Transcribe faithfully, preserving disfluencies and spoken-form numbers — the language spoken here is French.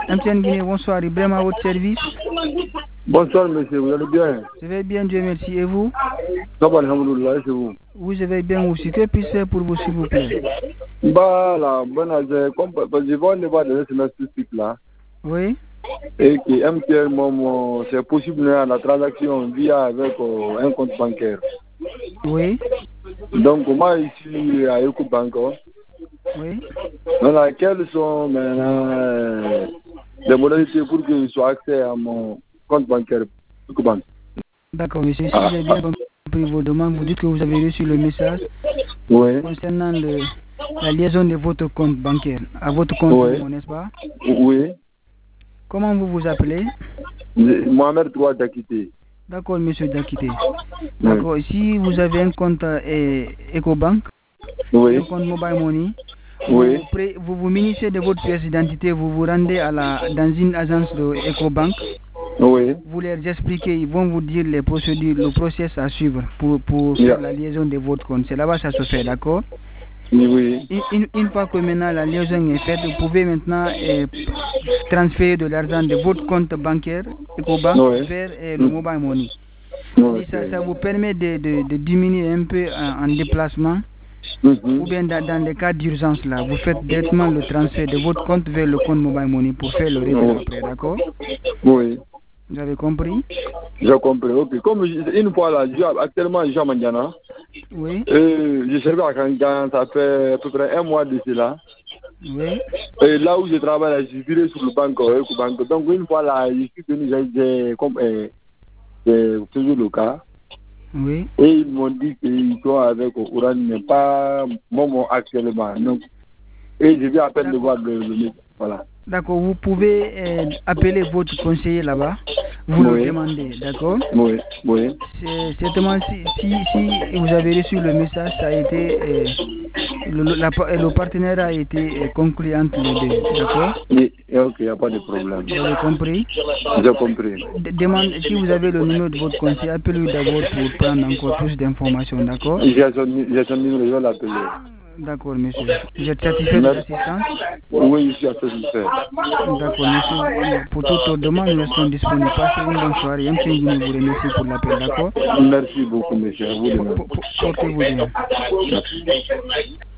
M T N Guinée, bonsoir. Ibrahim à votre service. Bonsoir, monsieur. Vous allez bien? Je vais bien, Dieu merci. Et vous? Ça va, alhamdoulilah, c'est vous? Oui, je vais bien aussi. Que puis-je faire pour vous, s'il vous plaît? Bah, là, bon, je je vois le débat de ce semestre là. Oui. Et que M T N, mon, c'est possible la transaction via avec euh, un compte bancaire. Oui. Donc, moi, ici, à EcoBank, oui. Voilà, quelles sont maintenant euh, les modalités pour que je sois accès à mon compte bancaire EcoBank? D'accord, monsieur. Si j'ai bien compris vos demandes, vous dites que vous avez reçu le message oui. concernant le, la liaison de votre compte bancaire à votre compte, oui. n'est-ce pas? Oui. Comment vous vous appelez? Mohamed Touad Dakité. D'accord, monsieur Dakité. D'accord, oui. Si vous avez un compte euh, EcoBank, oui. un compte Mobile Money, oui. vous, vous vous munissez de votre pièce d'identité, vous vous rendez à la, dans une agence de EcoBank. Oui. Vous leur expliquez, ils vont vous dire les procédures, le process à suivre pour, pour faire yeah. la liaison de votre compte. C'est là-bas que ça se fait, d'accord? Oui. Une, une fois que maintenant la liaison est faite, vous pouvez maintenant euh, transférer de l'argent de votre compte bancaire, EcoBank, oui. vers euh, le Mobile Money. Oui. Ça, ça vous permet de, de, de diminuer un peu en, en déplacement. Mm-hmm. Ou bien dans, dans les cas d'urgence là, vous faites directement le transfert de votre compte vers le compte Mobile Money pour faire le retrait oui. après, d'accord? Oui. Vous avez compris? J'ai compris, ok. Comme une fois là, actuellement, Jean Mandiana. Oui. Euh, je servais à Kangan, ça fait à peu près un mois de cela. Oui. Et là où je travaille, je suis viré sur le banque, euh, banque. Donc une fois là, je suis venu, j'ai comme euh, toujours le cas. Oui. Et ils m'ont dit qu'ils sont avec Oran, mais pas moment actuellement. Donc, et je vais à peine de voir le, le voilà. D'accord, vous pouvez euh, appeler votre conseiller là-bas, vous oui. le demandez, d'accord? Oui, oui. C'est certainement si, si, si vous avez reçu le message, ça a été, euh, le, la, le partenaire a été euh, conclu entre les deux, d'accord? Oui, ok, il n'y a pas de problème. Vous avez compris? J'ai compris. Demande, si vous avez le numéro de votre conseiller, appelez-lui d'abord pour prendre encore plus d'informations, d'accord? J'ai son, son numéro, je vais l'appeler. D'accord, monsieur. Vous êtes satisfait de l'assistance? Oui, je suis satisfait. D'accord, monsieur. Pour toute demande, nous restons disponibles. Passez une bonne soirée. M T N Guinée vous remercie pour l'appel, d'accord? Merci beaucoup, monsieur. Vous Portez-vous bien.